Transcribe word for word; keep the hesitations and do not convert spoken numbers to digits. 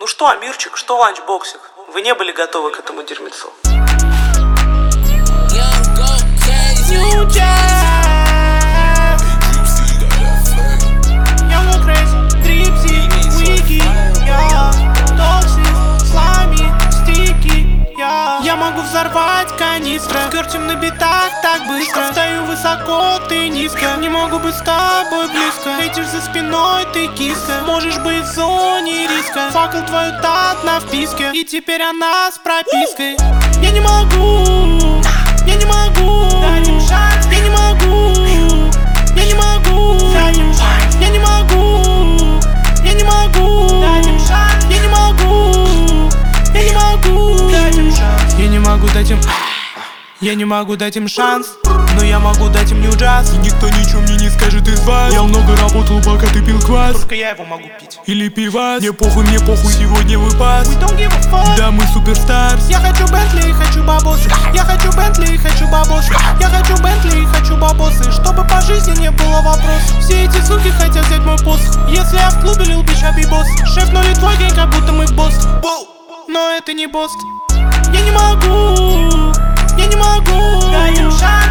что, Амирчик, что ланчбоксик? Вы не были готовы к этому дерьмецу. Я могу взорвать канистры, скертим на битах так быстро. Стою высоко, ты низко, не могу быть с тобой близко. Хейтишь за спиной, ты киска, можешь быть в зоне риска. Факел твою тат на вписке, и теперь она с пропиской. Я не могу, я не могу, я не могу, я не могу, я не могу, я не могу, я не могу, я не могу, я не могу дать им, я не могу дать им шанс, но я могу дать им нью-джаз. И никто ничего мне не скажет из вас. Я много работал, пока ты пил квас. Только я его могу пить. Или пивас. Мне похуй, мне похуй, сегодня выпас. We don't give a fuck. Да, мы суперстарс. Я хочу Бентли, хочу бабосы. Я хочу Бентли, хочу бабосы. Я хочу Бентли, хочу бабосы. Чтобы по жизни не было вопросов. Все эти суки хотят взять мой посох. Если я в клубе лил бича бибос. Шеф, ну ли твой день, как будто мы в Бостон. Но это не Бостон. Я не могу, я не могу, дай им шанс.